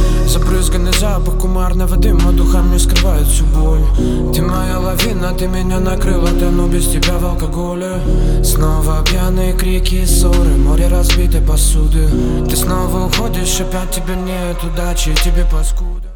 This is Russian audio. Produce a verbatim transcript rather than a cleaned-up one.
Забрызганный запах кумарного дыма духами скрывает всю боль. Ты моя лавина, ты меня накрыла, тону без тебя в алкоголе. Снова пьяные крики и ссоры, море разбитой посуды. Ты снова уходишь, опять тебя нет удачи, тебе паскуды.